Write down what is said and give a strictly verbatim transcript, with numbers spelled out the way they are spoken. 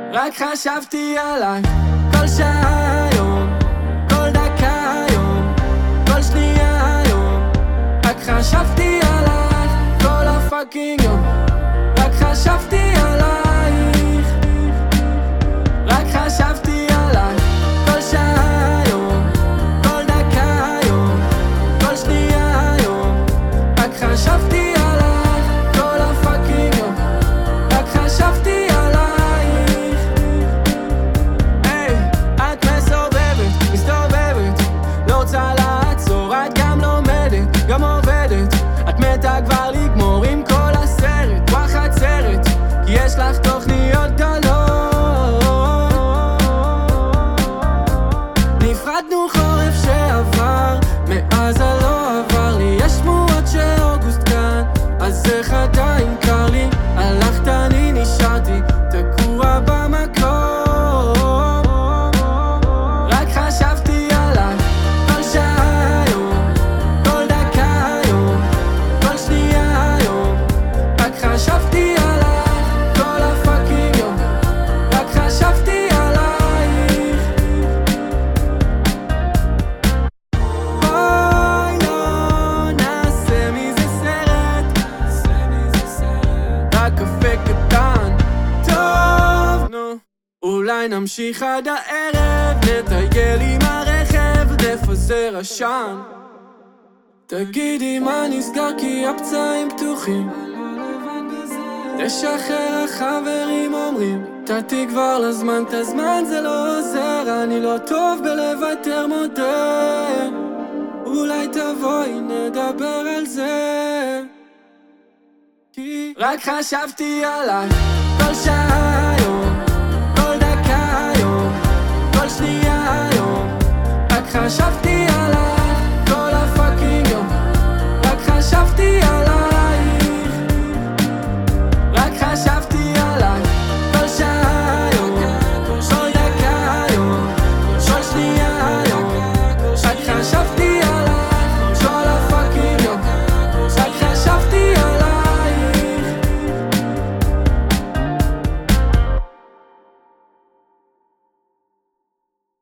רק חשבתי עליי כל שעה היום, כל דקה היום, כל שנייה היום. רק חשבתי עלייך כל הפאקינג יום. רק חשבתי עלייך, רק חשבתי עלייך כל שעה היום, כל דקה היום, כל שנייה היום. רק חשבתי עלייך כל הפאקינג יום. רק חשבתי עלייך. היי, את מסובבת, מסתובבת, לא רוצה לעצור. את גם לומדת, גם עובדת. את מתה כבר לגמור עם כל הסרט, וואחד סרט, כי יש לך תוכניות גדולות. נפרדנו חורף שעבר, מאז הלא עבר לי. יש שמועות שאוגוסט כאן, אז איך עדיין קר לי? הלכת אני נשארתי תקוע במקום. רק חשבתי עלייך כל שעה היום, כל דקה היום, כל שנייה היום. רק חשבתי עלייך כל הפאקינג יום. רק חשבתי עלייך. בואי לא נעשה מזה סרט, רק קפה קטן, טוב, נו. אולי נמשיך עד הערב, נטייל עם הרכב, נפזר עשן. תגידי מה נסגר כי הפצעים פתוחים, תשחרר החברים אומרים תתי כבר לזמן, את הזמן זה לא עוזר. אני לא טוב בלוותר מודה, אולי תבואי נדבר על זה. כי רק חשבתי עלייך כל שעה היום, כל דקה היום, כל שנייה היום. רק חשבתי